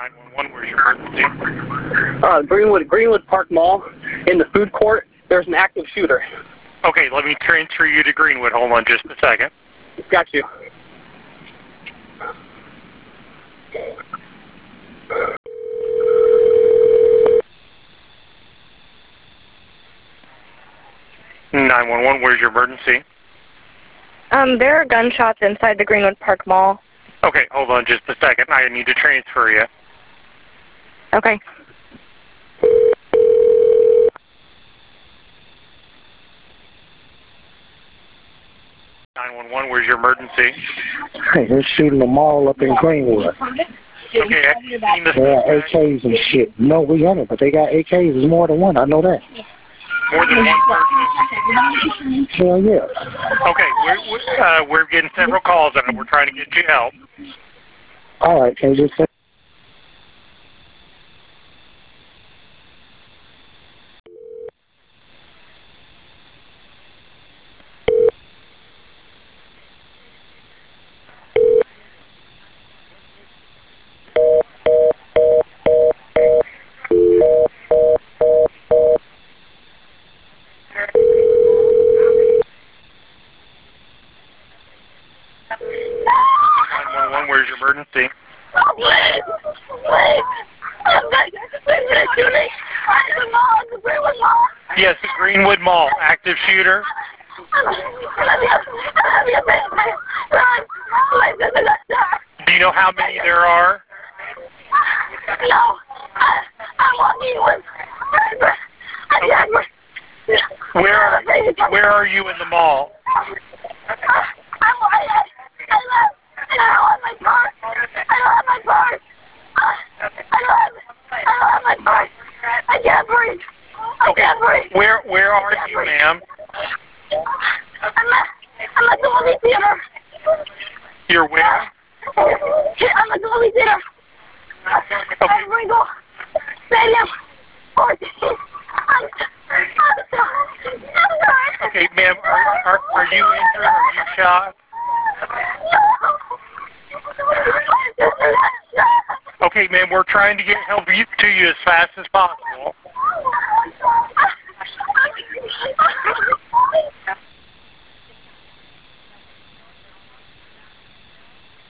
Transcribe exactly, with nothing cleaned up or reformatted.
nine one one, where's your emergency? Uh, Greenwood, Greenwood Park Mall, in the food court, there's an active shooter. Okay, let me transfer you to Greenwood. Hold on just a second. Got you. nine one one, where's your emergency? Um, there are gunshots inside the Greenwood Park Mall. Okay, hold on just a second. I need to transfer you. Okay. nine one one, where's your emergency? Hey, they're shooting the mall up in Greenwood. Okay, have you seen the They got A Ks and shit. No, we haven't, but they got A Ks. There's more than one. I know that. More than one person? Hell yeah. Okay, we're, we're, uh, we're getting several calls and we're trying to get you help. All right, can you just say? nine one one, where's your emergency? Oh, please! Please! I'm going to shoot me! I'm the mall! The Greenwood Mall! Yes, the Greenwood Mall. Active shooter? Do you know how many there are? No! I, I'm walking with... Okay. Where are, where are you in the mall? I'm I, I left, and I don't have my purse. I don't have my purse. I don't have, I don't have my purse. I can't breathe. I Okay. can't breathe. Where where are you, ma'am? I'm at, I'm at the movie theater. You're where? I'm at the movie theater. At Ringo Stadium. fourteen. I'm, I'm sorry. I'm sorry. Okay, ma'am, are, are, are you injured? Are you shot? Okay, ma'am, we're trying to get help you, to you as fast as possible.